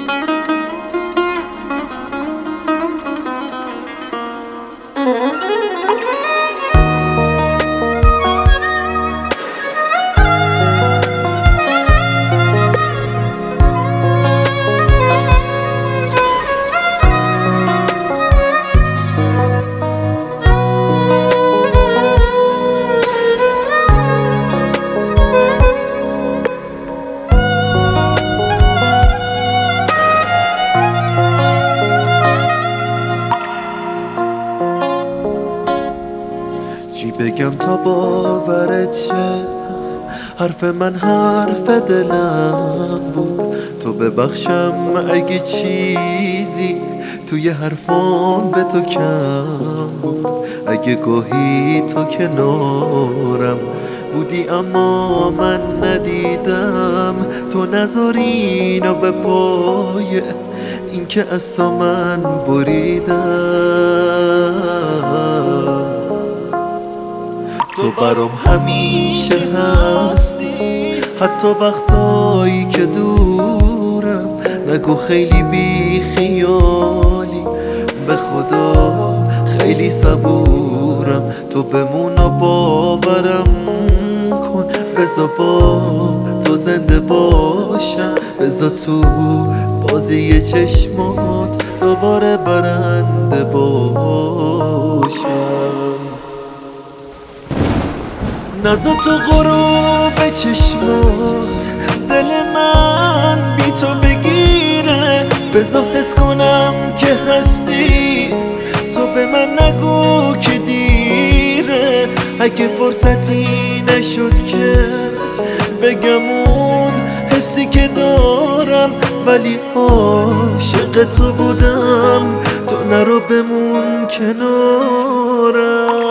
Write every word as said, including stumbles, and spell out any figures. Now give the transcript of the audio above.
چی بگم تا باورت شه؟ حرف من حرف دلم بود. تو ببخشم اگه چیزی توی حرفام به تو کم بود. اگه گاهی تو کنارم بودی اما من ندیدم. تو نذاری اینو به پای این که از تو من بریدم. تو برام همیشه هستی حتی وقتایی که دورم. نگو خیلی بی خیالی، به خدا خیلی صبورم. تو بمون و باورم کن، بذار با تو زنده باشم. بذار تو بازی چشمات دوباره برنده باشم. نزا تو غروب چشمات دل من بی تو بگیره. بذار حس کنم که هستی، تو به من نگو که دیره. اگه فرصتی نشد که بگم اون حسی که دارم، ولی عاشق تو بودم. تو نرو بمون کنارم.